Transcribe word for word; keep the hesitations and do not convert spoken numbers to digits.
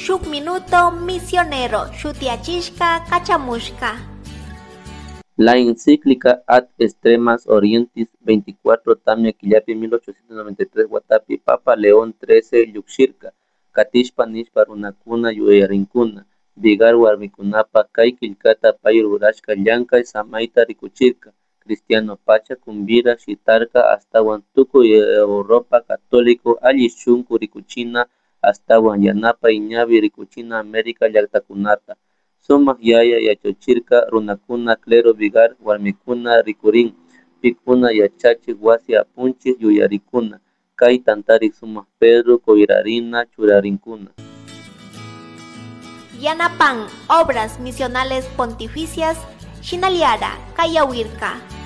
shuk minuto misionero shutiachishka kachamushka. La encíclica Ad Extremas Orientis veinticuatro Tamia Killapi mil ochocientos noventa y tres Guatapi Papa León trece Yuxirka Katishpa Nishpa Runakuna Yuyarinkuna Vigar Warmikunapa Kay Kilkata Pay Rurashka Llankay Samaita Rikuchirka Cristiano Pacha Kumbira Shitarka Astawan Tukuy Europa Católico Alli Shunku Rikuchina Astawan Yanapa Iñabi Rikuchina América Llaktakunata Sumak yaya yachochirka runakuna clero vigar warmikuna rikurin pikuna yachachik wasi apunchik yuyarikuna kay tantarik sumak Pedro koirarina churarinkuna. Yanapan obras misionales pontificias Shinaliara Kayawirka.